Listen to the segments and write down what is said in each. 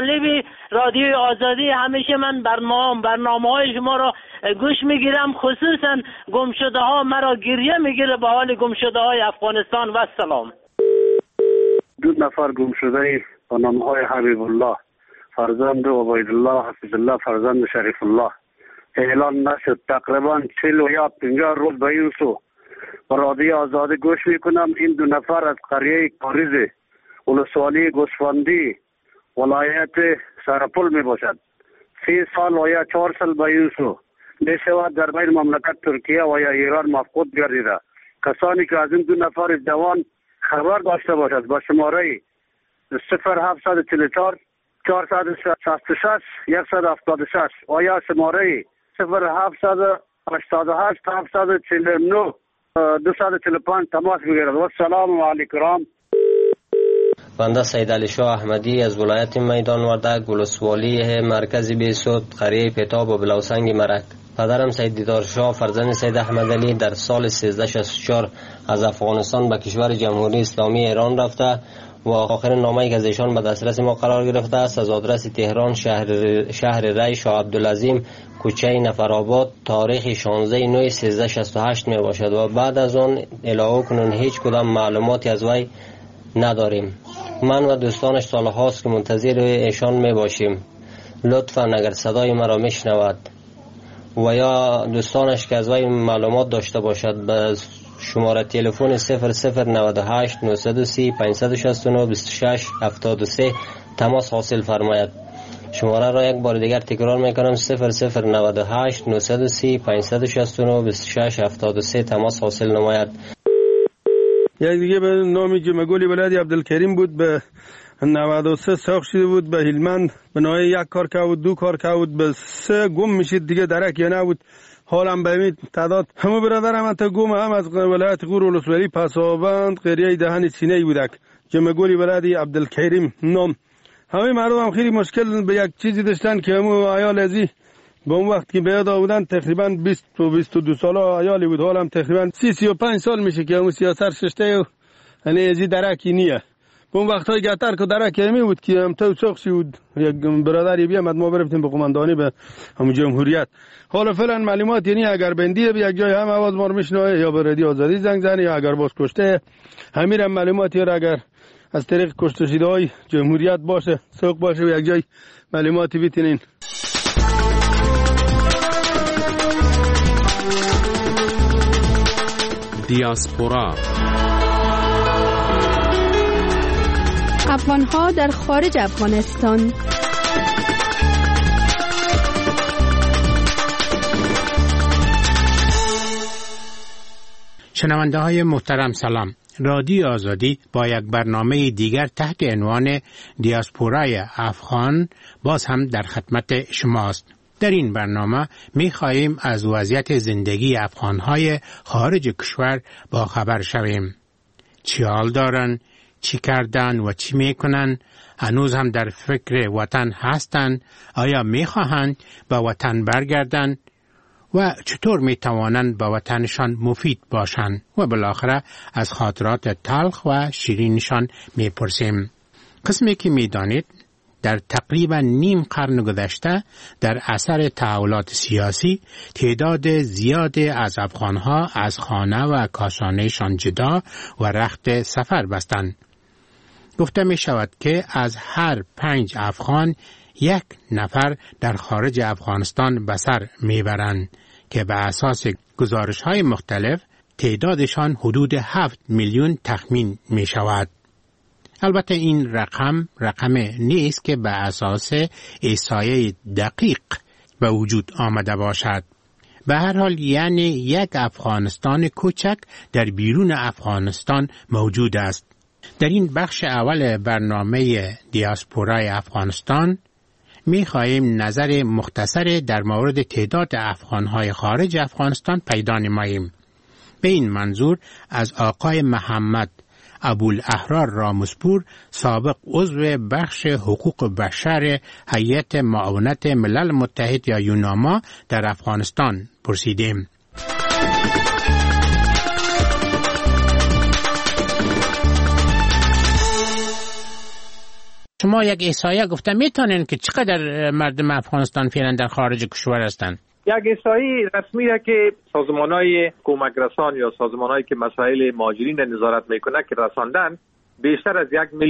جالبی رادیو آزادی. همیشه من برنامه های شما را گوش میگیرم، خصوصا گمشده ها مرا گریه میگیره به حال گمشده های افغانستان. و سلام. 2 نفر گمشده با نام های حبیب الله فرزند عبید الله حفظ الله فرزند شریف الله اعلان نشد. تقریبا 40 یا 50 روز به این سو رادیو آزادی گوش میکنم. این 2 نفر از قریه کاریز ولسوالی گوسفندی ولایت سرپل می باشد. 3 سال و یا 4 سال به این سو می شود در بین مملکت ترکیه و یا ایران مفقود گردیده. کسانی که از این 2 نفر جوان خبر داشته باشد با شماره 0744 466 176 و یا شماره 0788 749 245 تماس بگیرد. و السلام علیکم. بنده سید علی شاه احمدی از ولایت میدان وردک ولسوالی مرکزی بیسود قریه پتاب و بلوسنگ مرک. پدرم سید دیدار شاه فرزند سید احمد علی در سال 1364 از افغانستان به کشور جمهوری اسلامی ایران رفته و آخرین نامه‌ای که از ایشان به دسترس ما قرار گرفته است از آدرس تهران شهر ری شاه عبدالعظیم کوچه نفرآباد تاریخ 16/9/1368 می باشد و بعد از آن الهو کنون هیچ کدام معلوماتی از وی نداریم. من و دوستانش سالهاست که منتظر ایشان می باشیم. لطفاً اگر صدای مرا میشنود و یا دوستانش که از وی معلومات داشته باشد به شماره تلفن 0098 930 569 26 73 تماس حاصل فرماید. شماره را یک بار دیگر تکرار میکنم 0098 930 569 26 73 تماس حاصل نماید. یک دیگه به نامی جمگولی ولادی عبدالکریم بود به 93 ساخت شده بود به هلمند به نوعی 1 کار که بود 2 کار که بود به 3 گم میشید دیگه درک یا نبود. حالم به امید تعداد همه برادرم انتا گم هم از ولایت غور ولسوالی پسابند قریه دهن سینه بودک جمگولی ولادی عبدالکریم نام. همه مردم هم خیلی مشکل به یک چیزی داشتن که همو عیال ازی به اون وقت که بیاد آودن تقریبا 20 و 22 ساله عیالی بود. حالم تقریبا 30-35 سال میشه که همو سیاست ششته و یعنی ازی درکی نیه. به اون وقت های گتر که درک همی بود که هم تو ساخشی بود یک برادری بیامد ما برفتیم به قماندانی به همون جمهوریت. حالا فعلا معلومات یعنی اگر بندیه به یک جای هم آواز ما رو میشنوه یا به رادیو آزادی زنگ زنه یا اگر باز کشته همین هم معلوماتی را اگر از طریق کشته شده های جمهوریت باشه سوق باشه و یک جای معلوماتی بیتینین. دیاسپورا افغان‌ها در خارج افغانستان. شنونده های محترم سلام. رادیو آزادی با یک برنامه دیگر تحت عنوان دیاسپورای افغان باز هم در خدمت شماست. در این برنامه می خواهیم از وضعیت زندگی افغان‌های خارج کشور با خبر شویم. چی حال دارن؟ چی کردن و چی میکنن؟ هنوز هم در فکر وطن هستند؟ آیا میخواهند به وطن برگردن؟ و چطور میتوانند به وطنشان مفید باشند؟ و بالاخره از خاطرات تلخ و شیرینشان میپرسیم. قسمی که میدانید در تقریبا نیم قرن گذشته در اثر تحولات سیاسی تعداد زیادی از افغانها از خانه و کاشانهشان جدا و رخت سفر بستند. گفته می شود که از هر 5 افغان 1 نفر در خارج افغانستان به سر می برند که به اساس گزارش های مختلف تعدادشان حدود 7 میلیون تخمین می شود. البته این رقم نیست که به اساس احصایه دقیق به وجود آمده باشد. به هر حال یعنی یک افغانستان کوچک در بیرون افغانستان موجود است. در این بخش اول برنامه دیاسپورای افغانستان می خواهیم نظر مختصر در مورد تعداد افغانهای خارج افغانستان پیدا نماییم. به این منظور از آقای محمد ابوالاحرار رامسپور سابق عضو بخش حقوق بشر هیئت معاونت ملل متحد یا یوناما در افغانستان پرسیدیم. شما یک احصایه گفته میتونین که چقدر مردم افغانستان فعلا در خارج کشور هستند؟ یک احصایی رسمیه که سازمان‌های کمک رسان یا سازمان‌هایی که مسائل مهاجرین نظارت میکنه که رساندن بیشتر از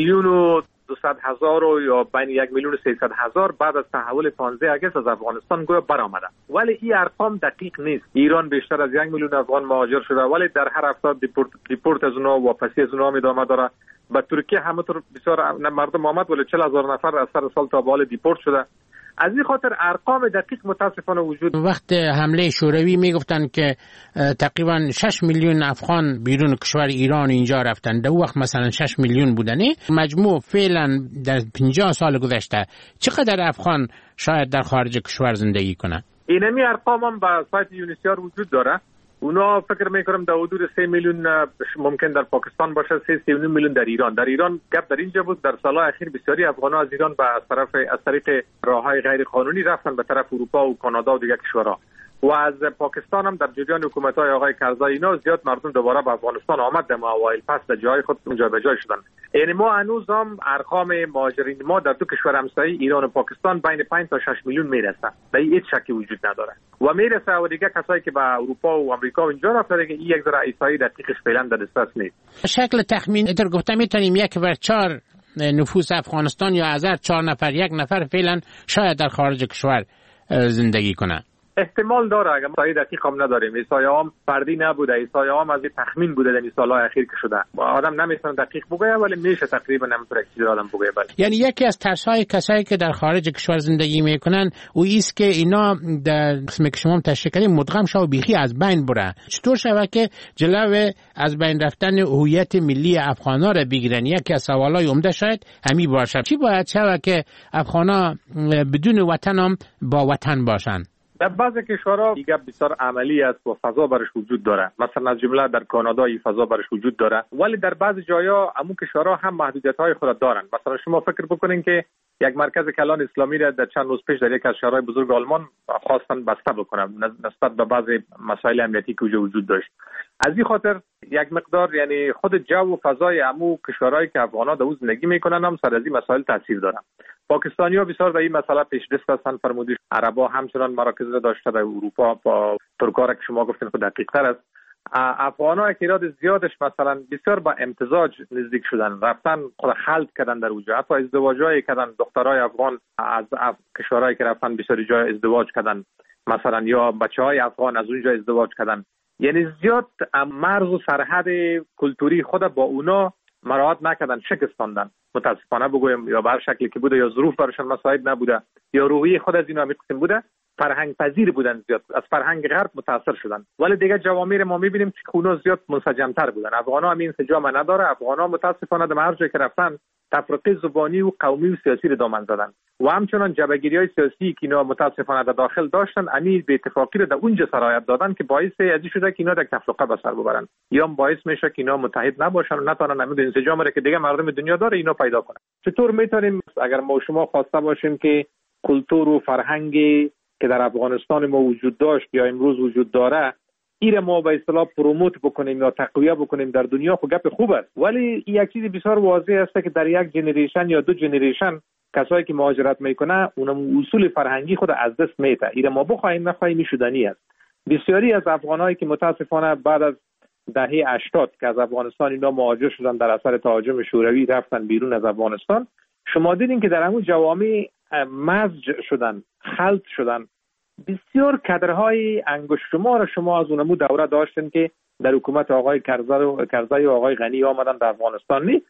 1,200,000 یا بین 1,300,000 بعد از تحول 15 اگست از افغانستان گویا برآمده. ولی این ارقام دقیق نیست. ایران بیشتر از 1,000,000 افغان مهاجر شده ولی در هر هفته دیپورت از اونها واپسی از اونها ادامه داره. به ترکیه همونطور بسیار مردم آمد ولی 40,000 نفر از سر سال تا به حال دیپورت شده. از این خاطر ارقام دقیق متاسفانه وجود. وقت حمله شوروی میگفتن که تقریبا 6 میلیون افغان بیرون کشور ایران اینجا رفتن. در وقت مثلا 6 میلیون بودنی. مجموع فعلا در 50 سال گذشته چقدر افغان شاید در خارج کشور زندگی کنن؟ اینمی ارقام هم به سایت یونیسیار وجود داره. اونا فکر میکنم در حدود 3 میلیون ممکن در پاکستان باشه، 3.9 میلیون در ایران. در ایران گپ در اینجا بود در سالهای اخیر بسیاری افغان‌ها از ایران از طریق راههای غیر قانونی رفتن به طرف اروپا و کانادا و دیگر کشورها. و از پاکستان هم در جریان حکومت‌های آقای کرزای اینا زیاد مردم دوباره به افغانستان آمد در اوایل پس در جای خود اونجا به جای شدن. یعنی ما هنوز هم ارقام مهاجرین ما در دو کشور همسایه ایران و پاکستان بین 5 تا 6 میلیون میرسه. در هیچ شکی وجود نداره. و میرسه و دیگه کسایی که به اروپا و آمریکا و اینجا رفتن دیگه یک ذره احصایی دقیقش فعلا در دسترس نیست. شکل تخمینی در گفته میتونیم 1/4 نفوس افغانستان یا از هر 4 نفر 1 نفر فعلا شاید در خارج کشور زندگی کنه. احتمال داره، اگر احصای دقیق هم نداریم. احصایه هم فردی نبوده، احصایه هم از تخمین بوده در سالهای اخیر که شده. آدم نمیتونه دقیق بگه ولی میشه تقریبا نمیتونه چیزی آدم بگه. بله. یعنی یکی از ترس‌های کسایی که در خارج کشور زندگی میکنن او است که اینا در قسمی که شما تشریح کردید مدغم شو بیخی از بین بره. چطور شوه که جلوی از بین رفتن هویت ملی افغانا را بگیرن؟ یکی از سوالای عمده شاید همین باشه. چی باید شوه که افغانا بدون وطن هم با وطن باشن؟ در بعضی کشورها دیگه بسیار عملی است و فضا برش وجود داره. مثلا از جمله در کانادا این فضا برش وجود داره. ولی در بعضی جاها همون کشورها هم محدودیت‌های خود دارن. مثلا شما فکر بکنین که یک مرکز کلان اسلامی را در چند روز پیش در یک از شهرهای بزرگ آلمان خواستن بسته بکنن نسبت به بعضی مسائل امنیتی که وجود داشت. از این خاطر یک مقدار یعنی خود جو و فضای عمو کشورهایی که افغان‌ها در اون زندگی میکنن هم سر از این مسائل تاثیر داره. پاکستانی‌ها بسیار در این مسئله پیشرفت هستن. فرمودید عرب‌ها همچنان مراکز داشته در اروپا با ترک‌ها که شما گفتین خود دقیق‌تر است. افغان‌ها اکیراد زیادش مثلا بسیار با امتزاج نزدیک شدن، رفتن خود خلط کردن در اونجا، حتی ازدواج‌های کردن. دخترای افغان از کشورهایی که رفتن بسیاری جای ازدواج کردن مثلا، یا بچه‌های افغان از اونجا ازدواج کردن. یعنی زیاد مرز و سرحد کلتوری خود با اونا مراعات نکردن، شکستاندن. متاسفانه بگویم یا به هر شکلی که بوده یا ظروف براشون مساعد نبوده یا روحیه خود از اینا میگفتیم بوده، فرهنگ پذیر بودن، زیاد از فرهنگ غرب متاثر شدن. ولی دیگه جوامع ما میبینیم که اونا زیاد منسجم‌تر بودن. افغان‌ها هم این انسجام نداره. افغان‌ها متاسفانه در هر جایی که رفتن تفرقه زبانی و قومی و سیاسی رو دامن زدن و همچنان جبهه‌گیری‌های سیاسی که اینا متاسفانه در داخل داشتن امیر به اتفاقی رو در اونجا سرایت دادن که باعث ازی شده که اینا در تفرقه به سر ببرن یا باعث میشه که اینا متحد نباشن و نتونن همین انسجام رو که دیگه مردم دنیا داره اینا پیدا کنن. چطور میتونیم اگر ما شما خواسته باشیم که کلتور و فرهنگی که در افغانستان ما وجود داشت یا امروز وجود داره ایره ما به اصطلاح پروموت بکنیم یا تقویه بکنیم در دنیا، خب گپ خوب است. ولی یک چیز بسیار واضح است که در یک جنریشن یا دو جنریشن کسایی که مهاجرت میکنه اونم اصول فرهنگی خود از دست میده. ایره ما بخوایم نخواهیم شدنی است. بسیاری از افغانایی که متاسفانه بعد از دهه 80 که از افغانستان اینا مهاجر شدن در اثر تهاجم شوروی رفتن بیرون از افغانستان، شما دیدین که در همون جوامع مزج شدن، خلط شدن. بسیار کادرهای انگشت شمار شما از اونمو دوره داشتن که در حکومت آقای کرزای و آقای غنی آمدن در افغانستان. نیست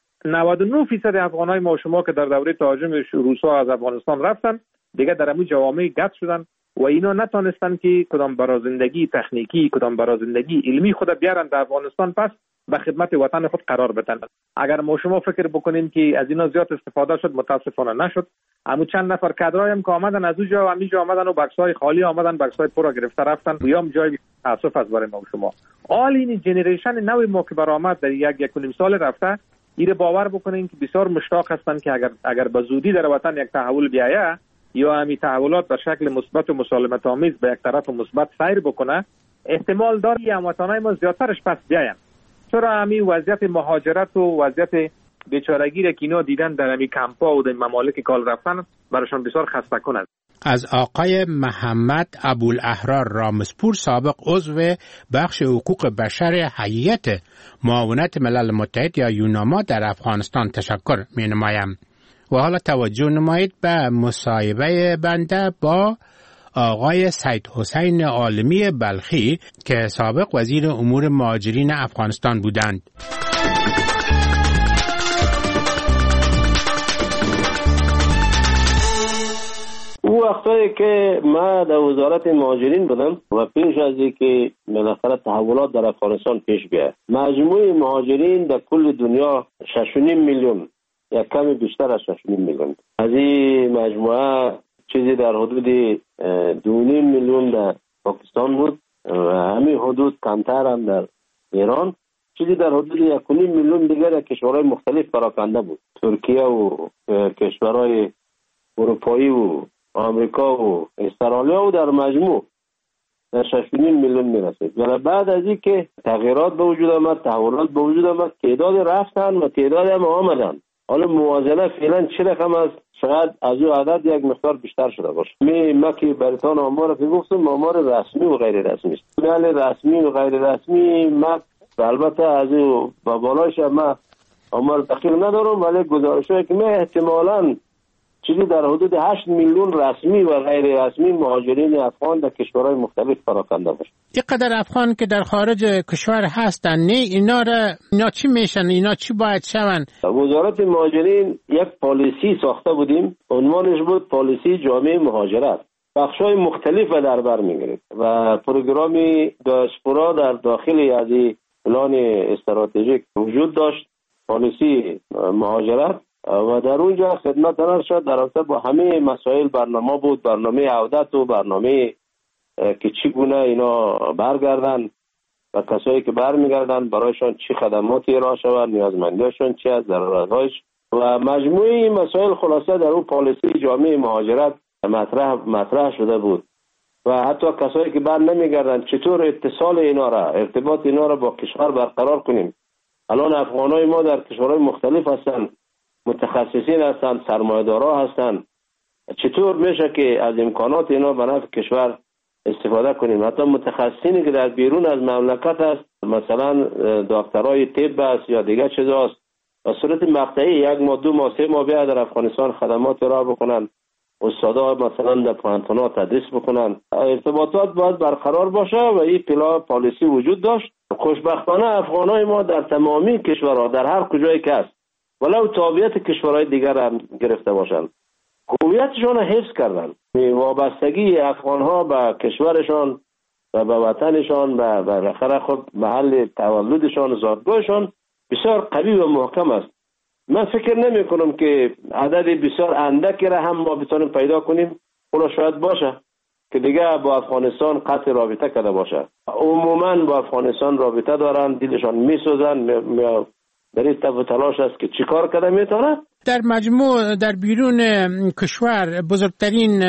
99% افغانای ما شما که در دوره تهاجم روسا از افغانستان رفتن دیگه در همون جوامع گت شدن و اینا نتونستن که کدام برای زندگی تکنیکی کدام برای زندگی علمی خود بیارن در افغانستان پس به خدمت وطن خود قرار بدن. اگر ما شما فکر بکنیم که از اینا زیاد استفاده شد، متاسفانه نشد. اما چند نفر کادرای هم که آمدن از اونجا و همینجا آمدن و بکس‌های خالی آمدن، بکس‌های پر گرفته رفتن. بیام جای تاسف از برای ما شما. آل این جنریشن نوی ما که برآمد در یک و نیم سال رفته، ایره باور بکنین که بسیار مشتاق هستن که اگر به زودی در وطن یک تحول بیاید یا همین تحولات به شکل مثبت و مسالمت آمیز به یک طرف مثبت سیر بکنه، احتمال داره هموطنای ما زیادترش پس بیاین. چرا همین وضعیت مهاجرت و وضعیت بیچارگی را که اینا دیدن در همین کمپا و در ممالک کال رفتن براشان بسیار خسته کن است. از آقای محمد ابوالاحرار رامسپور، سابق عضو بخش حقوق بشر هیئت معاونت ملل متحد یا یوناما در افغانستان تشکر می نمایم. و حالا توجه نمایید به مصاحبه بنده با آقای سید حسین عالمی بلخی که سابق وزیر امور مهاجرین افغانستان بودند. او وقتایی که ما در وزارت مهاجرین بودم و پیش از اینکه بالاخره تحولات در افغانستان پیش بیاد، مجموع مهاجرین در کل دنیا 6.5 میلیون یا کمی بیشتر از 6.5 میلیون. از این مجموعه چیزی در حدود 2.5 میلیون در پاکستان بود و همین حدود کمتر هم در ایران، چیزی در حدود 1.5 میلیون دیگر در کشورهای مختلف پراکنده بود، ترکیه و کشورهای اروپایی و آمریکا و استرالیا و در مجموع در 6.5 میلیون میرسید. و بعد از این که تغییرات به وجود آمد، تحولات به وجود آمد، تعداد رفتن و تعداد هم آمدن. حالا موازنه فعلا چه رقم است؟ شاید از او عدد یک مقدار بیشتر شده باشه. ما که برتان آمار که گفتم آمار رسمی و غیر رسمی است. بله رسمی و غیر رسمی ما البته از او با بالایش ما آمار دقیق ندارم، ولی گزارش‌هایی که ما احتمالاً چیزی در حدود 8 میلیون رسمی و غیر رسمی مهاجرین افغان در کشورهای مختلف پراکنده باشه. اینقدر افغان که در خارج کشور هستن، نه اینا چی میشن؟ اینا چی باید شون؟ وزارت مهاجرین یک پالیسی ساخته بودیم، عنوانش بود پالیسی جامعه مهاجرت. بخش‌های مختلف در بر می‌گرفت و پروگرامی دیاسپورا در داخل از این پلان استراتژیک وجود داشت، پالیسی مهاجرت، و در اونجا خدمت ارشد در رابطه با همه مسائل برنامه بود، برنامه عودت و برنامه که چگونه اینا برگردن و کسایی که برمیگردن برایشان چی خدماتی ارائه شود، نیازمندیشون چی است، ضرورت‌هایش و مجموعه این مسائل خلاصه در اون پالیسی جامعه مهاجرت مطرح شده بود. و حتی کسایی که بر نمیگردن چطور اتصال اینا را، ارتباط اینا را با کشور برقرار کنیم. الان افغانای ما در کشورهای مختلف هستن، متخصصین هستند، سرمایه‌دارا هستند، چطور میشه که از امکانات اینا به نفع کشور استفاده کنیم؟ حتی متخصصینی که در بیرون از مملکت است، مثلا دکترای طب است یا دیگر چیزاست، به صورت مقطعی 1 ماه 2 ماه 3 ماه بیا در افغانستان خدمات ارائه بکنن، استادا مثلا در پانتونا تدریس بکنن. ارتباطات باید برقرار باشه و این پالیسی وجود داشت. خوشبختانه افغانای ما در تمامی کشورها در هر کجایی که است، ولو تابعیت کشورهای دیگر هم گرفته باشند، هویتشان را حفظ کردن. وابستگی افغانها به کشورشان و به وطنشان و بالاخره خود محل تولدشان، زادگاهشان بسیار قوی و محکم است. من فکر نمی کنم که عدد بسیار اندکی را هم ما بتونیم پیدا کنیم. اونا شاید باشه که دیگه با افغانستان قطع رابطه کرده باشه. عموما با افغانستان رابطه دارن، دلشان میسوزن، در این تف و تلاش است که چیکار کرده میتونه. در مجموع در بیرون کشور بزرگترین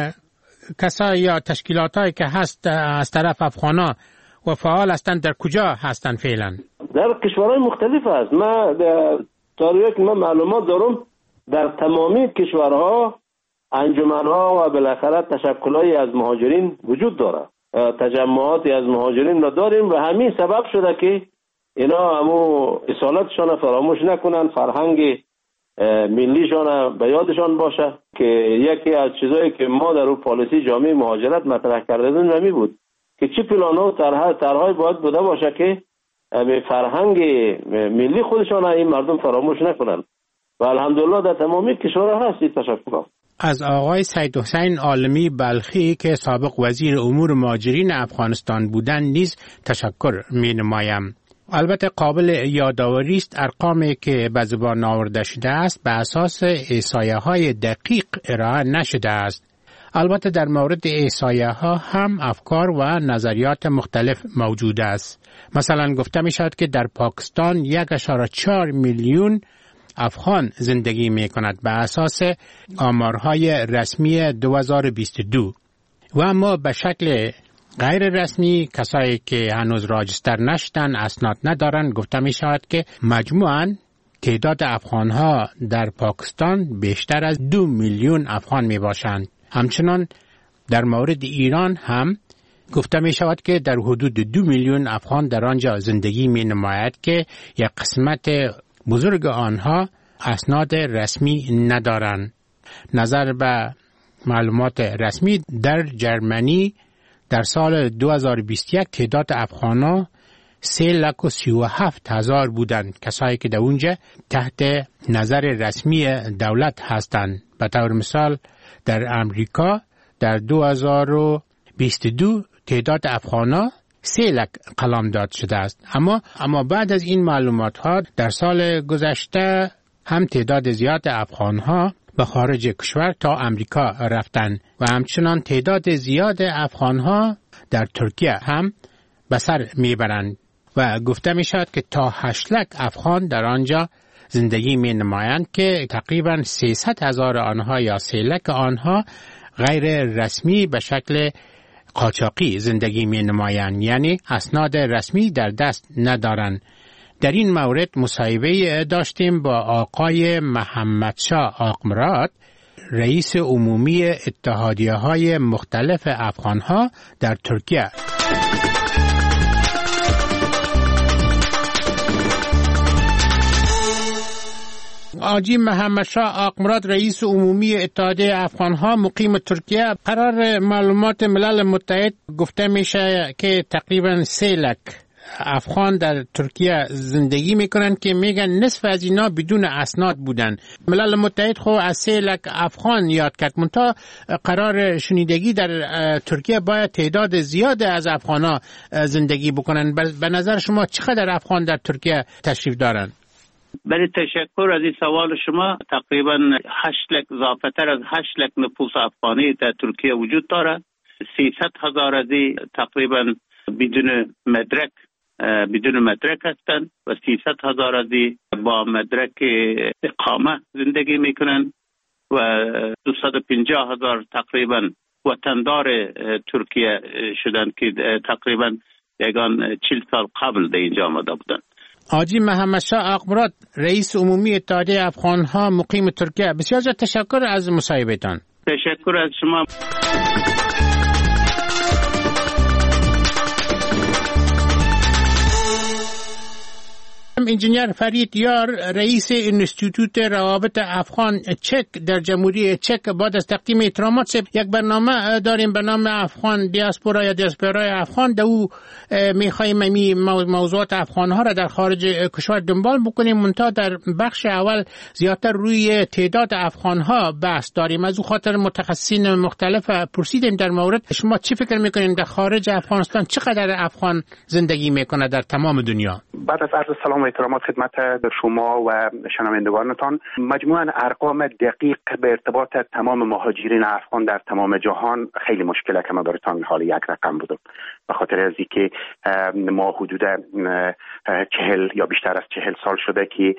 کسایی یا تشکیلاتایی که هست از طرف افغانا و فعال هستند در کجا هستند فعلا؟ در کشورهای مختلف است. ما تاریخ که من معلومات دارم در تمامی کشورها انجمنها و بالاخره تشکلایی از مهاجرین وجود داره، تجمعاتی از مهاجرین را داریم و همین سبب شده که اینا همو اصالتشان فراموش نکنن، فرهنگ ملیشان به یادشان باشه که یکی از چیزایی که ما در اون پالیسی جامعه مهاجرت مطرح کرده بودیم نمی بود که چه پلان‌ها و طرح‌های باید بوده باشه که به فرهنگ ملی خودشان این مردم فراموش نکنن و الحمدلله در تمامی کشورها هستی. تشکر از آقای سید حسین عالمی بلخی که سابق وزیر امور مهاجرین افغانستان بودند نیز تشکر می نمایم. البته قابل یادآوری است ارقامی که به زبان آورده شده است به اساس احصایه‌های دقیق ارائه نشده است. البته در مورد احصایه‌ها هم افکار و نظریات مختلف موجود است. مثلا گفته می شود که در پاکستان 1.4 میلیون افغان زندگی می کند به اساس آمارهای رسمی 2022 و اما به شکل غیر رسمی کسایی که هنوز راجستر نشدن، اسناد ندارن، گفته می شود که مجموعاً تعداد افغانها در پاکستان بیشتر از 2 میلیون افغان می باشند. همچنان در مورد ایران هم گفته می شود که در حدود 2 میلیون افغان در آنجا زندگی می نماید که یک قسمت بزرگ آنها اسناد رسمی ندارند. نظر به معلومات رسمی در جرمنی در سال 2021 تعداد افغانها 337,000 بودند، کسایی که در اونجا تحت نظر رسمی دولت هستند. به طور مثال در امریکا در 2022 تعداد افغانها 3 لک قلمداد شده است. اما بعد از این معلومات ها در سال گذشته هم تعداد زیاد افغانها به خارج کشور تا امریکا رفتند و همچنان تعداد زیاد افغانها در ترکیه هم به سر میبرند و گفته می شود که تا 8 لک افغان در آنجا زندگی می نمایند که تقریبا 300,000 آنها یا 3 لک آنها غیر رسمی به شکل قاچاقی زندگی می نمایند، یعنی اسناد رسمی در دست ندارند. در این مورد مصاحبه داشتیم با آقای محمدشاه آقمراد، رئیس عمومی اتحادیه‌های مختلف افغانها در ترکیه. آجی محمدشاه آقمراد، رئیس عمومی اتحادیه افغانها مقیم ترکیه، قرار معلومات ملل متحد گفته میشه که تقریبا 3 لک افغان در ترکیه زندگی میکنن که میگن نصف از اینا بدون اسناد بودن. ملل متحد خو از 3 لک افغان یاد کرد، منتها قرار شنیدگی در ترکیه باید تعداد زیاد از افغانها زندگی بکنن. به نظر شما چقدر افغان در ترکیه تشریف دارن؟ بله، تشکر از این سوال شما. تقریبا 8 لک، اضافتر از 8 لک نفوس افغانی در ترکیه وجود دارد. 300,000 از این تقریبا بدون مدرک هستند و 300,000 از این با مدرک اقامه زندگی میکنن و 250,000 تقریبا وطندار ترکیه شدن که تقریبا 40 سال قبل در اینجا آمده بودن. آجی محمدشاه آقمراد، رئیس عمومی اتحادیه افغانها مقیم ترکیه، بسیار تشکر از مصاحبهتان. تشکر از شما. انجینیر فرید یار، رئیس انستیتوت روابط افغان چک در جمهوری چک، بعد از تقدیم احترامات یک برنامه داریم به نام افغان دیاسپورا یا دیاسپورای افغان. در او میخواییم موضوعات افغانها را در خارج کشور دنبال بکنیم، منتها در بخش اول زیادتر روی تعداد افغانها بحث داریم. از او خاطر متخصصین مختلف پرسیدیم در مورد شما چی فکر میکنین در خارج افغانستان چقدر افغان زندگی میکنه در تمام دنیا؟ بعد از عرض سلام و احترامات خدمت شما و شنوندگانتان، مجموعاً ارقام دقیق به ارتباط تمام مهاجرین افغان در تمام جهان خیلی مشکله که من براتون حالا یک رقم بودم، به خاطر از اینکه ما حدود 40 یا بیشتر از 40 سال شده که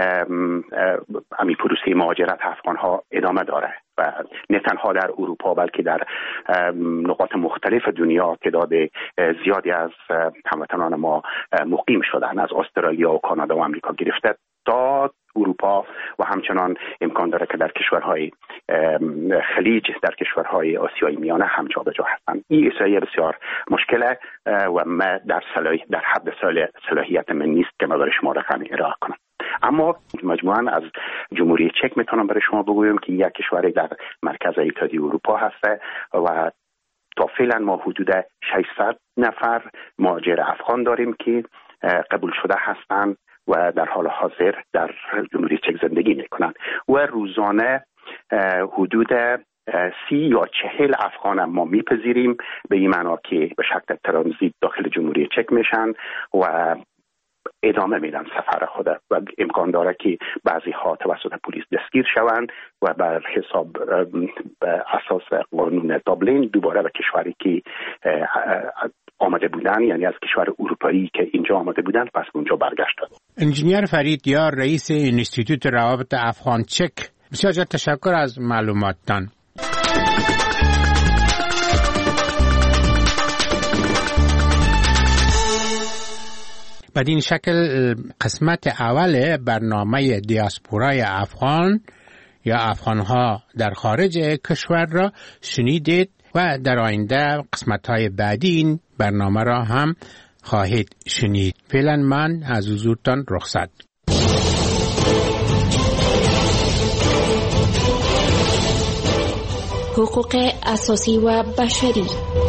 همین پروسه مهاجرت افغان ها ادامه داره و نه تنها در اروپا بلکه در نقاط مختلف دنیا تعداد زیادی از هموطنان ما مقیم شدن، از استرالیا و کانادا و آمریکا گرفته تا اروپا و همچنان امکان داره که در کشورهای خلیج، در کشورهای آسیای میانه هم جابجا هستند. این مسئله بسیار مشکله و ما در حد صلاحیت من نیست که ما برای شما رقم ارائه کنم. اما مجموعاً از جمهوری چک میتونم برای شما بگویم که یک کشوری در مرکز اتحادیه اروپا هست و تا فعلا ما حدود 600 نفر مهاجر افغان داریم که قبول شده هستند و در حال حاضر در جمهوری چک زندگی میکنند و روزانه حدود 30 یا 40 افغان ما میپذیریم، به این معنا که به شکل ترانزیت داخل جمهوری چک میشن و ادامه میدن سفر خود و امکان داره که بعضی ها توسط پلیس دستگیر شوند و بر حساب اساس قانون دابلین دوباره به کشوری که آمده بودن، یعنی از کشور اروپایی که اینجا آمده بودن، پس اونجا برگشتن. انجینیر فرید یار، رئیس انستیتوت روابط افغان چک، بسیار تشکر از معلوماتتان. بدین شکل قسمت اول برنامه دیاسپورای افغان یا افغانها در خارج کشور را شنیدید و در آینده قسمت‌های بعدی این برنامه را هم خواهید شنید. فعلا من از حضورتان رخصت. حقوق اساسی و بشری.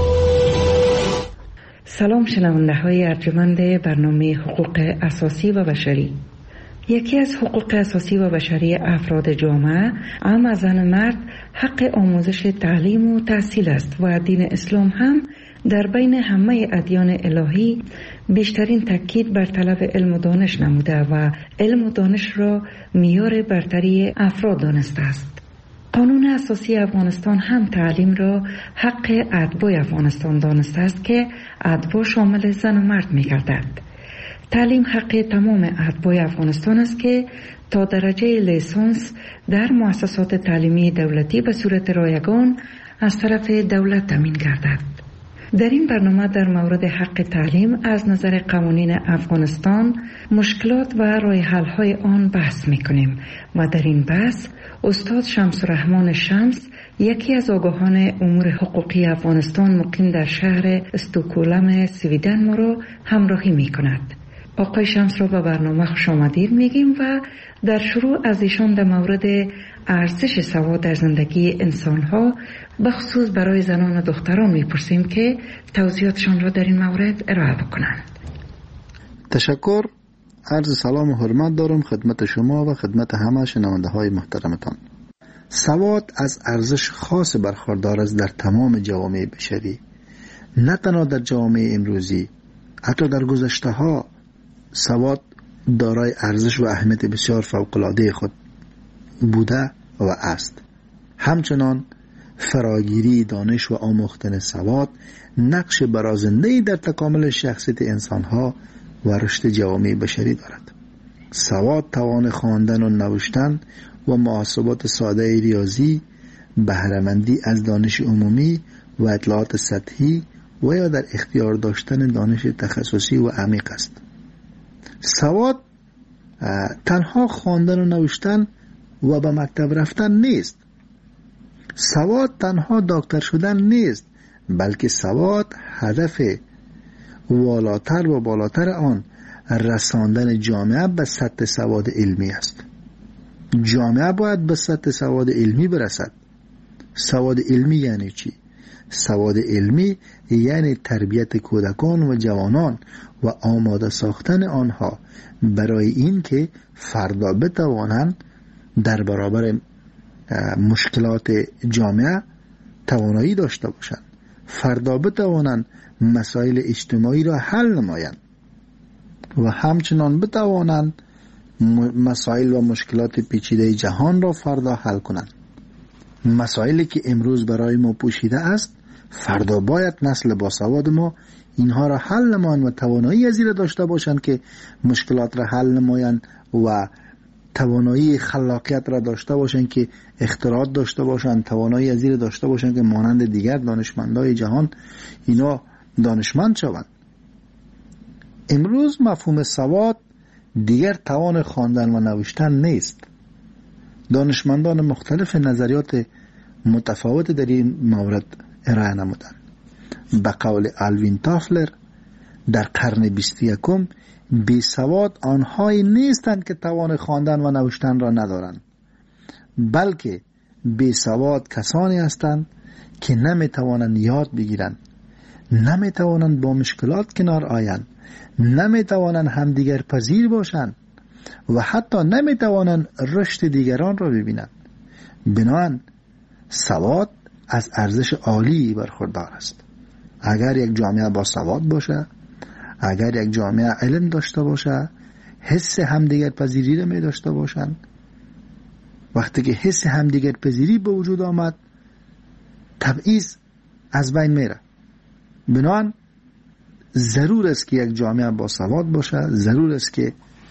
سلام شنونده های ارجمند برنامه حقوق اساسی و بشری. یکی از حقوق اساسی و بشری افراد جامعه اما زن مرد حق آموزش تعلیم و تحصیل است و دین اسلام هم در بین همه ادیان الهی بیشترین تاکید بر طلب علم و دانش نموده و علم و دانش را معیار برتری افراد دانسته است. قانون اساسی افغانستان هم تعلیم را حق اتباع افغانستان دانسته است که اتباع شامل زن و مرد می گردد. تعلیم حق تمام اتباع افغانستان است که تا درجه لیسانس در مؤسسات تعلیمی دولتی به صورت رایگان از طرف دولت تامین گردد. در این برنامه در مورد حق تعلیم از نظر قوانین افغانستان مشکلات و راه حل‌های آن بحث می‌کنیم و در این بحث استاد شمس الرحمن شمس، یکی از آگاهان امور حقوقی افغانستان مقیم در شهر استکهلم سویدن ما را همراهی می‌کند. آقای شمس را به برنامه خوش آمدید میگیم و در شروع از ایشان در مورد ارزش سواد در زندگی انسان‌ها به خصوص برای زنان و دختران میپرسیم که توضیحاتشان را در این مورد ارائه بکنند. تشکر. عرض سلام و حرمت دارم خدمت شما و خدمت همه شنونده های محترمتان. سواد از ارزش خاص برخوردار است در تمام جوامع بشری، نه تنها در جوامع امروزی، حتی در گذشته ها سواد دارای ارزش و اهمیت بسیار فوق‌العاده خود بوده و است. همچنان فراگیری دانش و آموختن سواد نقش برازنده‌ای در تکامل شخصیت انسانها و رشد جوامع بشری دارد. سواد توان خواندن و نوشتن و محاسبات ساده ریاضی، بهره‌مندی از دانش عمومی و اطلاعات سطحی و یا در اختیار داشتن دانش تخصصی و عمیق است. سواد تنها خواندن و نوشتن و به مکتب رفتن نیست. سواد تنها دکتر شدن نیست، بلکه سواد هدف والاتر و بالاتر آن رساندن جامعه به سطح سواد علمی است. جامعه باید به سطح سواد علمی برسد. سواد علمی یعنی چی؟ سواد علمی یعنی تربیت کودکان و جوانان و آماده ساختن آنها برای این که فردا بتوانند در برابر مشکلات جامعه توانایی داشته باشند، فردا بتوانند مسائل اجتماعی را حل نمایند و همچنان بتوانند مسائل و مشکلات پیچیده جهان را فردا حل کنند. مسائلی که امروز برای ما پوشیده است، فردا باید نسل باسواد ما اینها را حل نمایند و توانایی از این داشته باشند که مشکلات را حل نمایند و توانایی خلاقیت را داشته باشند که اختراعات داشته باشند، توانایی از این داشته باشند که مانند دیگر دانشمندای جهان اینا دانشمند شوند. امروز مفهوم سواد دیگر توان خواندن و نوشتن نیست. دانشمندان مختلف نظریات متفاوت در این مورد ارائه نمودند. به قول آلوین تافلر در قرن 21 بی سواد آنهایی نیستند که توان خواندن و نوشتن را ندارند، بلکه بی سواد کسانی هستند که نمیتوانند یاد بگیرند، نمیتوانند با مشکلات کنار آیند، نمیتوانند همدیگر پذیر باشند و حتی نمیتوانند رشد دیگران را ببینند. بنابراین سواد از ارزش عالی برخوردار است. اگر یک جامعه با سواد باشه، اگر یک جامعه علم داشته باشه، حس همدیگر پذیری را می داشته باشند، وقتی که حس همدیگر پذیری به وجود آمد، تبعیض از بین میره. بنابراین ضرور است که یک جامعه با سواد باشه، ضرور است که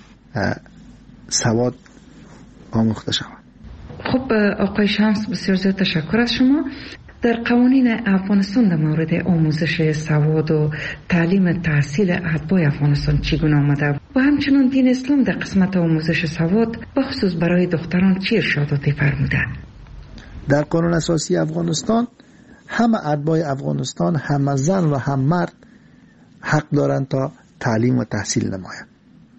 سواد آموخته شود. خب آقای شمس، بسیار زیاد تشکر از شما. در قوانین افغانستان در مورد آموزش سواد و تعلیم تحصیل اتباع افغانستان چگونه آمده و همچنین دین اسلام در قسمت آموزش سواد بخصوص برای دختران چه ارشاداتی فرموده؟ در قانون اساسی افغانستان همه اتباع افغانستان، هم زن و هم مرد حق دارند تا تعلیم و تحصیل نمایند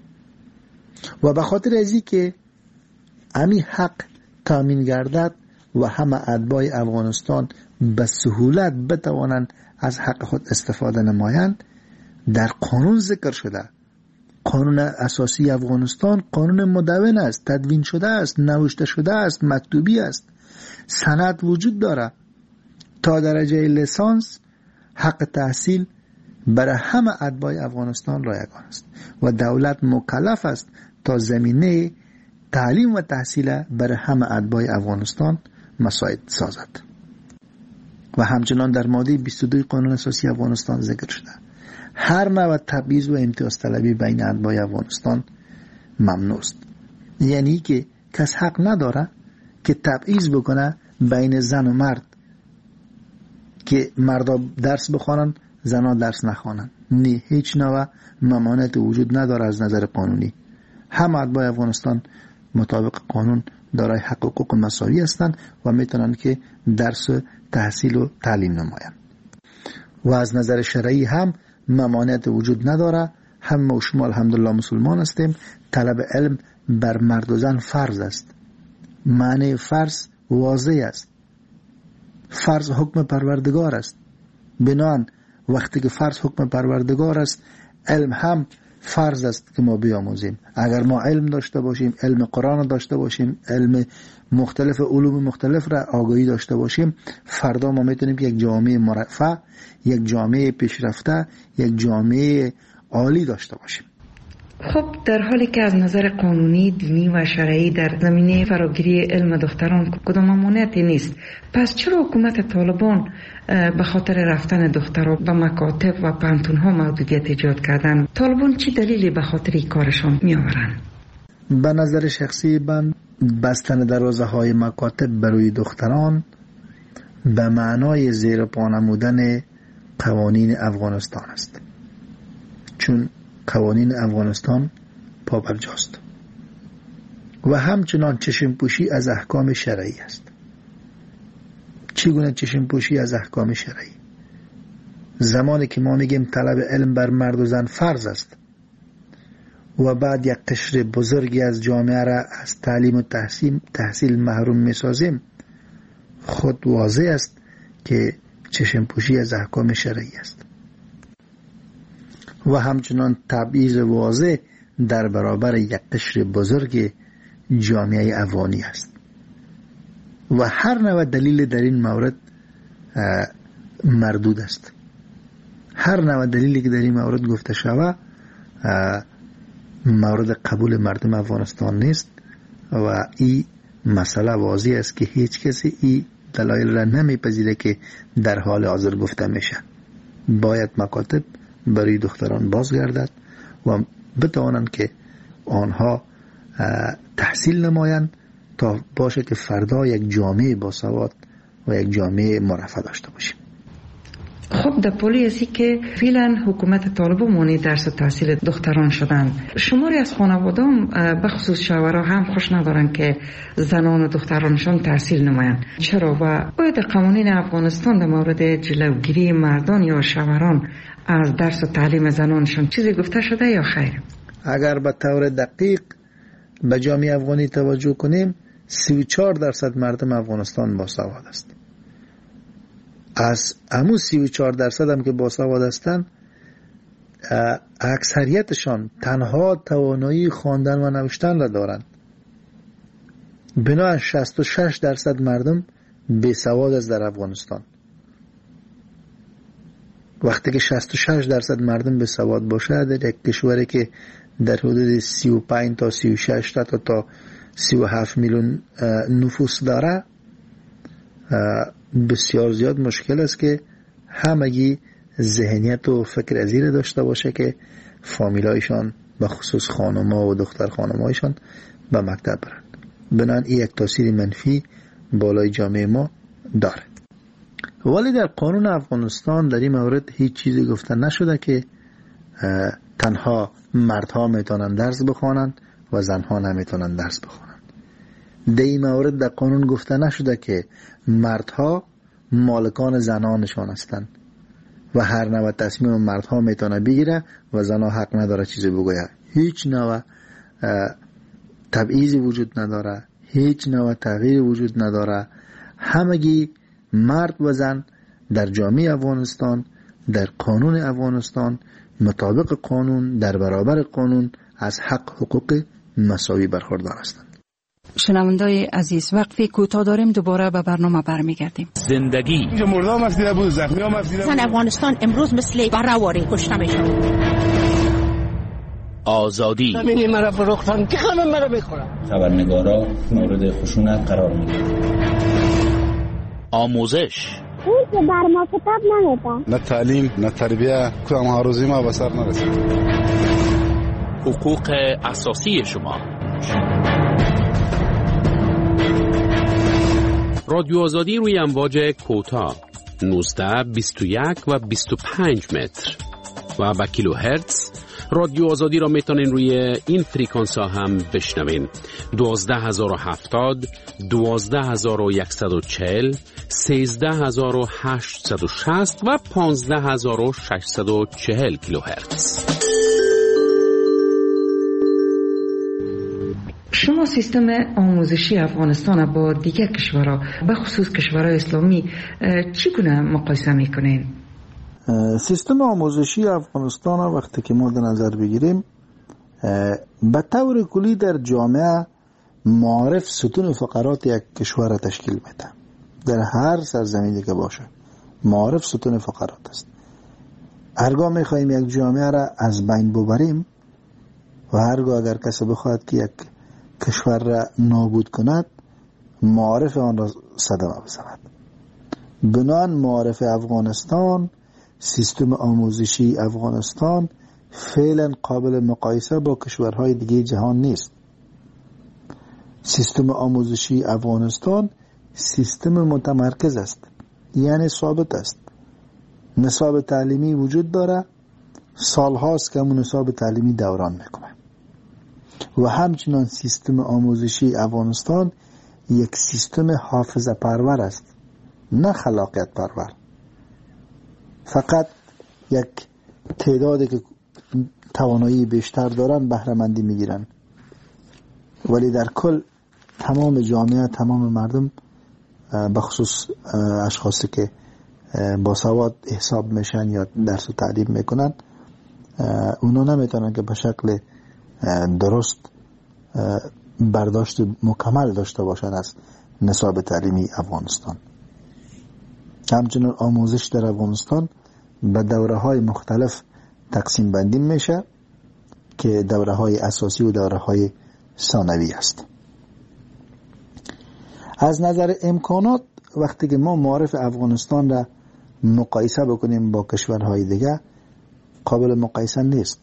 و به خاطر ازی که امی حق تامین گردد و همه اتباع افغانستان به سهولت بتوانند از حق خود استفاده نمایند، در قانون ذکر شده. قانون اساسی افغانستان قانون مدون است، تدوین شده است، نوشته شده است، مکتوبی است، سند وجود داره. تا درجه لیسانس حق تحصیل برای همه اتباع افغانستان رایگان است و دولت مکلف است تا زمینه تعلیم و تحصیل برای همه اتباع افغانستان مساعد سازد. و همچنان در ماده 22 قانون اساسی افغانستان ذکر شده هر نوع تبعیض و امتیاز طلبی بین اتباع افغانستان ممنوع است. یعنی که کس حق نداره که تبعیض بکنه بین زن و مرد، که مردا درس بخوانن زنها درس نخوانن. نه، هیچ نوع ممانعت وجود نداره از نظر قانونی. همه اتباع افغانستان مطابق قانون دارای حق و حقوق مساوی هستند و میتونن که درس و تحصیل و تعلیم نمایند. و از نظر شرعی هم ممانعت وجود نداره. هم و شما الحمدلله مسلمان هستیم. طلب علم بر مرد و زن فرض است. معنی فرض واضح است. فرض حکم پروردگار است. بنان وقتی که فرض حکم پروردگار است، علم هم فرض است که ما بیاموزیم. اگر ما علم داشته باشیم، علم قرآن داشته باشیم، علم مختلف علوم مختلف را آگاهی داشته باشیم، فردا ما میتونیم که یک جامعه مرفه، یک جامعه پیشرفته، یک جامعه عالی داشته باشیم. خب در حالی که از نظر قانونی، دینی و شرعی در زمینه فراگیری علم دختران کدام ممانعتی نیست، پس چرا حکومت طالبان به خاطر رفتن دختران به مکاتب و پانتون‌ها محدودیت ایجاد کردن؟ طالبان چی دلیلی به خاطر این کارشان می آورند؟ به نظر شخصی من بستن دروازه‌های مکاتب برای دختران به معنای زیر پا نمودن قوانین افغانستان است، چون قوانین افغانستان پابرجاست و همچنان چشم پوشی از احکام شرعی است. چگونه چشم پوشی از احکام شرعی؟ زمانی که ما میگیم طلب علم بر مرد و زن فرض است و بعد یک قشر بزرگی از جامعه را از تعلیم و تحصیل محروم میسازیم، خود واضح است که چشم پوشی از احکام شرعی است. و همچنان تبعیض واضح در برابر یک قشر بزرگ جامعه افغانی است و هر نوع دلیل در این مورد مردود است. هر نوع دلیلی که در این مورد گفته شود مورد قبول مردم افغانستان نیست و این مسئله واضح است که هیچ کسی این دلایل را نمیپذیره که در حال حاضر گفته میشه. باید مکاتب برای دختران بازگردد و بتوانند که آنها تحصیل نمایند تا باشه که فردا یک جامعه باسواد و یک جامعه مرفه داشته باشیم. خب در پولی ازی که فعلا حکومت طالبان مانع درس و تحصیل دختران شدند، شماری از خانوادان به خصوص شوهرها هم خوش ندارن که زنان و دخترانشان تحصیل نمایند. چرا؟ و باید قوانین افغانستان در مورد جلوگیری مردان یا شوهران از درس و تعلیم زنانشان چیزی گفته شده یا خیر؟ اگر به طور دقیق به جامعه افغانی توجه کنیم، 34% مردم افغانستان باسواد است. از همون 34% هم که باسواد هستند، اکثریتشان تنها توانایی خواندن و نوشتن را دارند. بنابراین 66% مردم بیسواد است در افغانستان. وقتی که 66% مردم بیسواد باشه در یک کشوری که در حدود 35 تا 36 تا 37 میلیون نفوس داره، بسیار زیاد مشکل است که همگی ذهنیت و فکر ازیر داشته باشه که فامیلایشان به خصوص خانم‌ها و دختر خانم‌هایشان به مکتب برند. بنابراین این یک تاثیر منفی بالای جامعه ما داره ولی در قانون افغانستان در این مورد هیچ چیزی گفته نشده که تنها مردها میتونن درس بخوانند و زنها نمیتونن درس بخوانند. در این مورد در قانون گفته نشده که مردها مالکان زنانشان هستند و هر نوع تصمیم مردها میتونه بگیره و زنها حق نداره چیزی بگویه. هیچ نوع تبعیضی وجود نداره، هیچ نوع تغییر وجود نداره. همگی مرد و زن در جامعه افغانستان، در قانون افغانستان، مطابق قانون، در برابر قانون از حق حقوق مساوی برخوردار هستند. شنوندای عزیز، وقفی کوتاه داریم، دوباره به برنامه برمیگردیم. زندگی مردم مسئله بود، زخمی ها مسئله بود. زن افغانستان امروز مثل برهواری کشته میشن. آزادی همینی مرا فروختن که همه مرا میخورن. خبرنگارا مورد خشونت قرار میگیرن. آموزش اون که بر ما کتاب نمیدن. نه تعلیم نه تربیه، کدام هاروزی ما به سر نرسید. حقوق اساسی شما. رادیو آزادی روی امواج کوتاه 19 21 و 25 متر و با کیلو هرتز. رادیو آزادی را میتونین روی این فریکانس ها هم بشنوین. 12070 12140 13860 و 15640 کیلو هرتز. شما سیستم آموزشی افغانستان با دیگر کشورها به خصوص کشورهای اسلامی چگونه مقایسه میکنین؟ سیستم آموزشی افغانستان وقتی که ما در نظر بگیریم به طور کلی در جامعه معارف ستون فقرات یک کشور را تشکیل میده. در هر سرزمینی که باشه معارف ستون فقرات است. هرگاه میخواهیم یک جامعه را از بین ببریم و هرگاه اگر کسی بخواهد که یک کشور را نابود کند، معارف آن را صدمه بزند. بنان معارف افغانستان، سیستم آموزشی افغانستان فعلا قابل مقایسه با کشورهای دیگه جهان نیست. سیستم آموزشی افغانستان سیستم متمرکز است، یعنی ثابت است. نصاب تعلیمی وجود داره، سالهاست که همون نصاب تعلیمی دوران میکنه. و همچنان سیستم آموزشی افغانستان یک سیستم حافظه پرور است، نه خلاقیت پرور. فقط یک تعدادی که توانایی بیشتر دارن بهره مندی میگیرن، ولی در کل تمام جامعه، تمام مردم، بخصوص اشخاصی که با سواد حساب میشن یا درس و تعلیم میکنن، اونا نمیتونن که به شکل درست برداشت مکمل داشته باشن از نصاب تعلیمی افغانستان. همچنین آموزش در افغانستان به دوره های مختلف تقسیم بندی میشه که دوره های اساسی و دوره های ثانوی است. از نظر امکانات وقتی که ما معارف افغانستان را مقایسه بکنیم با کشورهای دیگه، قابل مقایسه نیست.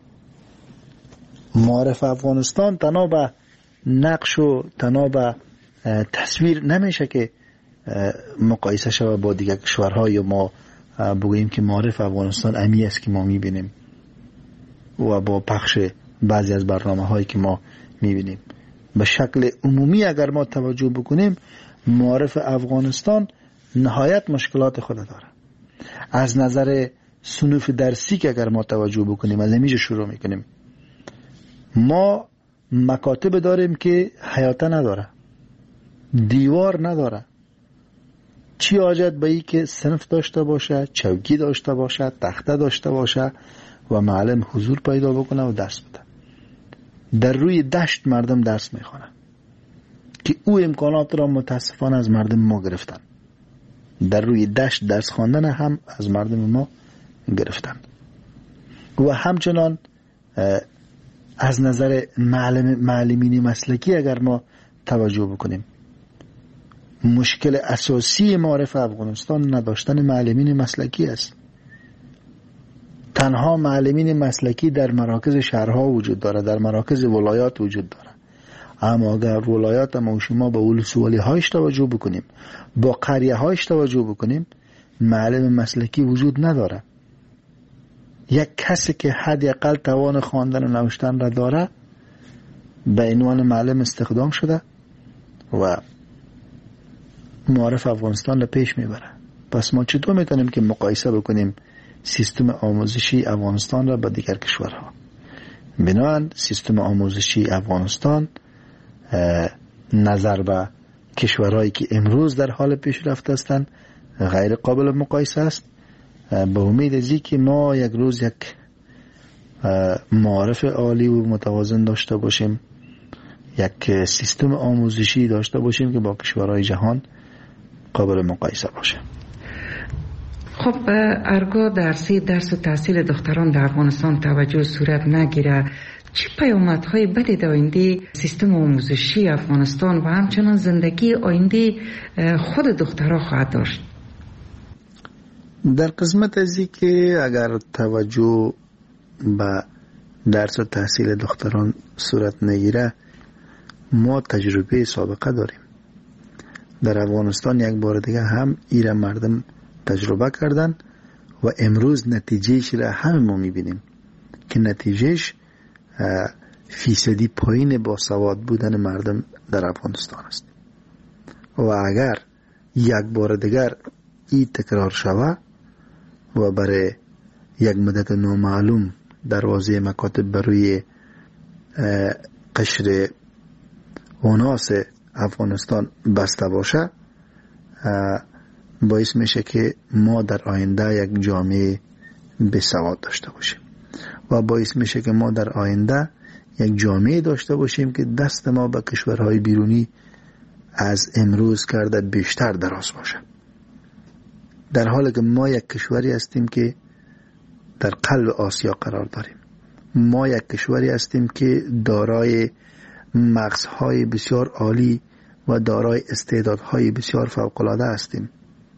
معارف افغانستان تنها به نقش و تنها به تصویر نمیشه که مقایسه شود با دیگر کشورها، یا ما بگوییم که معارف افغانستان امی است که ما میبینیم و با پخش بعضی از برنامه هایی که ما میبینیم. به شکل عمومی اگر ما توجه بکنیم، معارف افغانستان نهایت مشکلات خود داره. از نظر صنوف درسی که اگر ما توجه بکنیم، از اینجا شروع میکنیم. ما مکاتب داریم که حیاته نداره، دیوار نداره. چی حاجت به ای که صنف داشته باشه، چوکی داشته باشه، تخته داشته باشه و معلم حضور پیدا بکنه و درس بده. در روی دشت مردم درس میخوانن که او امکانات را متاسفانه از مردم ما گرفتن. در روی دشت درس خواندن هم از مردم ما گرفتن. و همچنان از نظر معلمین مسلکی اگر ما توجه بکنیم، مشکل اساسی معارف افغانستان نداشتن معلمین مسلکی است. تنها معلمین مسلکی در مراکز شهرها وجود داره، در مراکز ولایات وجود داره. اما اگر ولایات ما و شما با ولسوالی هایش توجه بکنیم، با قریه هایش توجه بکنیم، معلم مسلکی وجود نداره. یک کسی که حداقل توان خواندن و نوشتن را داره به عنوان معلم استخدام شده و معارف افغانستان را پیش میبره. پس ما چطور میتونیم که مقایسه بکنیم سیستم آموزشی افغانستان را با دیگر کشورها؟ بنابراین سیستم آموزشی افغانستان نظر به کشورهایی که امروز در حال پیشرفت هستند غیر قابل مقایسه است. به امید ازی که ما یک روز یک معارف عالی و متوازن داشته باشیم، یک سیستم آموزشی داشته باشیم که با کشورهای جهان قابل مقایسه باشه. خب ارگاه درس و تحصیل دختران در افغانستان توجه صورت نگیره، چه پیامدهای بدی در آینده سیستم آموزشی افغانستان و همچنان زندگی آینده خود دخترها خواهد داشت؟ در قسمت ازی که اگر توجه به درس و تحصیل دختران صورت نگیره، ما تجربه سابقه داریم. در افغانستان یک بار دیگه هم ایره مردم تجربه کردن و امروز نتیجهش را همه ما میبینیم که نتیجهش فیصدی پایین با سواد بودن مردم در افغانستان است. و اگر یک بار دیگر این تکرار شود و برای یک مدت نامعلوم دروازه مکاتب بروی قشر اوناس افغانستان بسته باشه، باعث میشه که ما در آینده یک جامعه بسواد داشته باشیم و باعث میشه که ما در آینده یک جامعه داشته باشیم که دست ما به کشورهای بیرونی از امروز کرده بیشتر دراز باشه، در حالی که ما یک کشوری هستیم که در قلب آسیا قرار داریم. ما یک کشوری هستیم که دارای مغزهای بسیار عالی و دارای استعدادهای بسیار فوق‌العاده هستیم.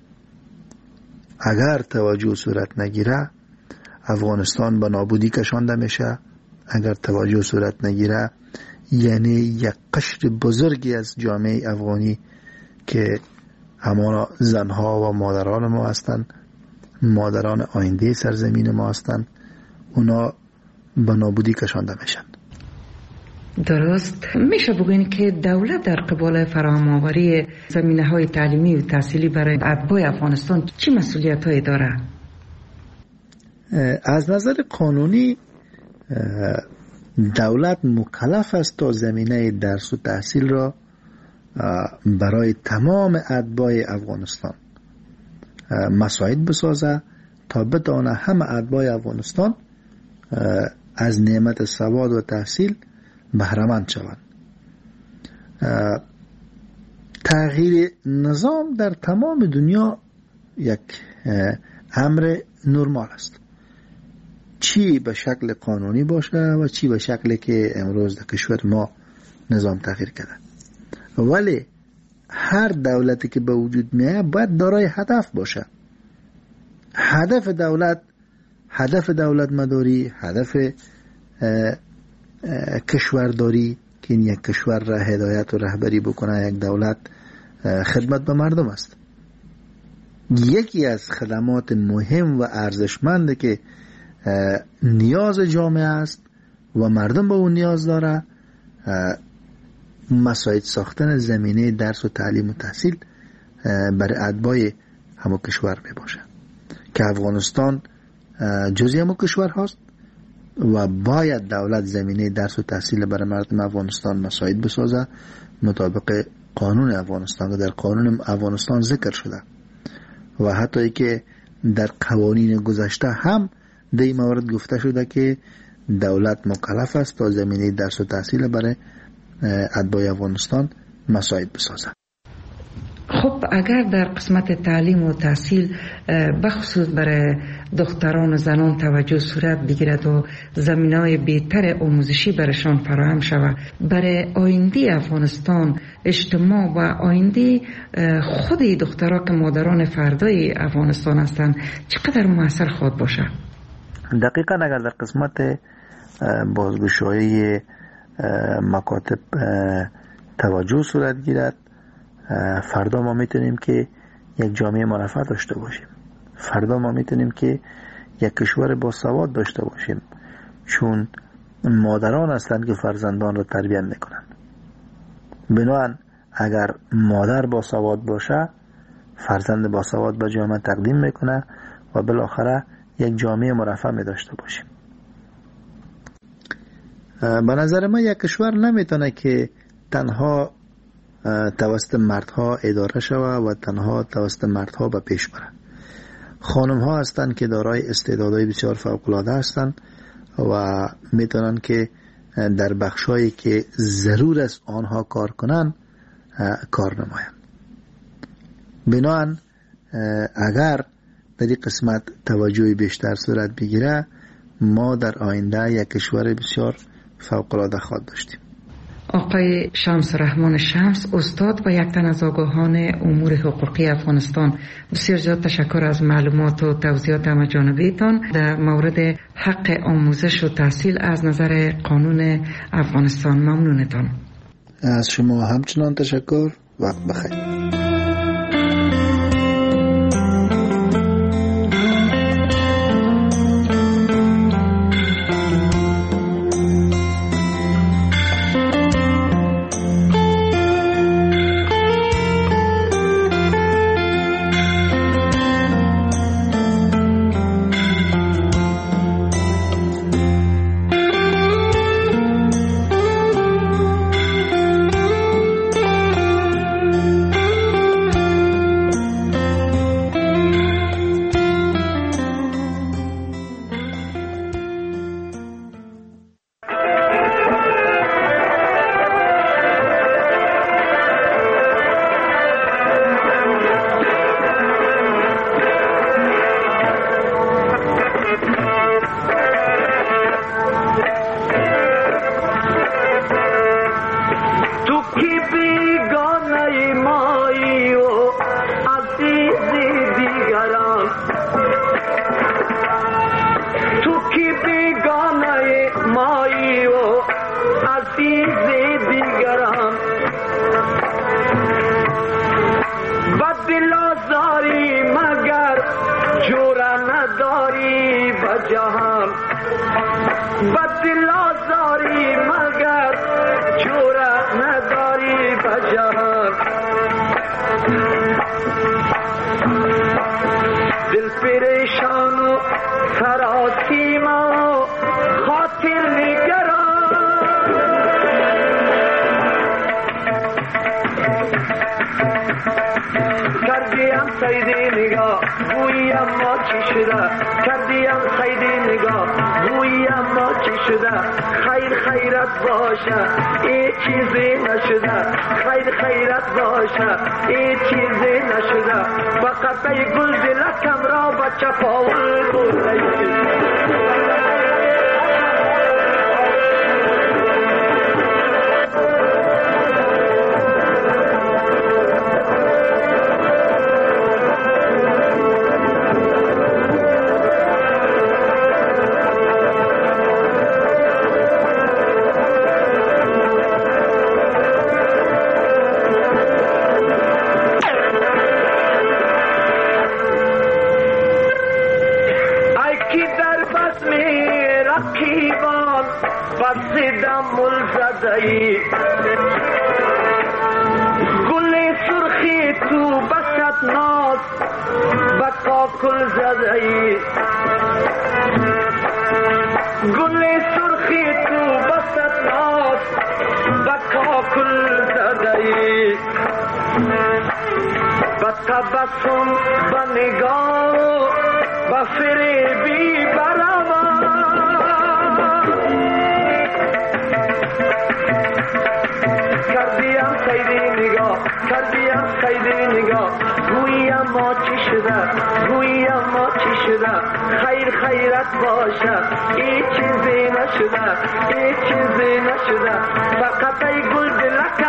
اگر توجه صورت نگیره افغانستان به نابودی کشانده میشه. اگر توجه صورت نگیره یعنی یک قشر بزرگی از جامعه افغانی که همانا زنها و مادران ما هستند، مادران آینده سرزمین ما هستند، اونا به نابودی کشانده میشن. درست. میشه بگوین که دولت در قبال فراهم آوری زمینه‌های تعلیمی و تحصیلی برای اتباع افغانستان چه مسئولیت‌هایی داره؟ از نظر قانونی دولت مکلف است تا زمینه درس و تحصیل را برای تمام اتباع افغانستان مساعد بسازه تا بتوانه همه اتباع افغانستان از نعمت سواد و تحصیل بهره‌مند شوند. تغییر نظام در تمام دنیا یک امر نرمال است، چی به شکل قانونی باشه و چی به شکلی که امروز در کشور ما نظام تغییر کرده. ولی هر دولتی که به وجود میاد باید دارای هدف باشه. هدف دولت مداری، هدف کشورداری که این یک کشور را هدایت و رهبری بکنه، یک دولت خدمت به مردم است. یکی از خدمات مهم و ارزشمند که نیاز جامعه است و مردم به اون نیاز داره، مساعد ساختن زمینه درس و تعلیم و تحصیل برای اتباع همو کشور می باشه که افغانستان جزئی همو کشور هست و باید دولت زمینه درس و تحصیل برای مردم افغانستان مساعد بسازه مطابق قانون افغانستان که در قانون افغانستان ذکر شده و حتی ای که در قوانین گذشته هم در این مورد گفته شده که دولت مکلف است تا زمینه درس و تحصیل برای اتباع افغانستان مساعد بسازه. خب اگر در قسمت تعلیم و تحصیل بخصوص برای دختران و زنان توجه صورت بگیرد و زمینه‌های بهتر آموزشی برایشان فراهم شود، برای آینده افغانستان، اجتماع و آینده خود دخترها که مادران فردای افغانستان هستند چقدر موثر خواهد باشه؟ دقیقاً اگر در قسمت بازگشایی مکاتب توجه صورت گیرد، فردا ما میتونیم که یک جامعه مرفه داشته باشیم. فردا ما میتونیم که یک کشور با سواد داشته باشیم، چون مادران هستند که فرزندان را تربیت میکنند. بنابراین اگر مادر با سواد باشه، فرزند با سواد به جامعه تقدیم میکنه و بالاخره یک جامعه مرفه می داشته باشیم. به نظر من یک کشور نمیتونه که تنها توسط مردها اداره شود و تنها توسط مردها به پیش بره. خانم ها هستند که دارای استعدادهای بسیار فوق العاده هستند و میتونن که در بخشایی که ضرور است آنها کار کنن کار نمایند. بنابراین اگر در این قسمت توجه بیشتر صورت بگیره، ما در آینده یک کشور بسیار فوق العاده خواهد داشتیم. آقای شمس رحمان شمس، استاد و یک تن از آگاهان امور حقوقی افغانستان، بسیار زیاد تشکر از معلومات و توضیحات همه‌جانبه‌تان در مورد حق آموزش و تحصیل از نظر قانون افغانستان. ممنونتان. از شما همچنان تشکر. وقت بخیر. فقط ای گل دلکم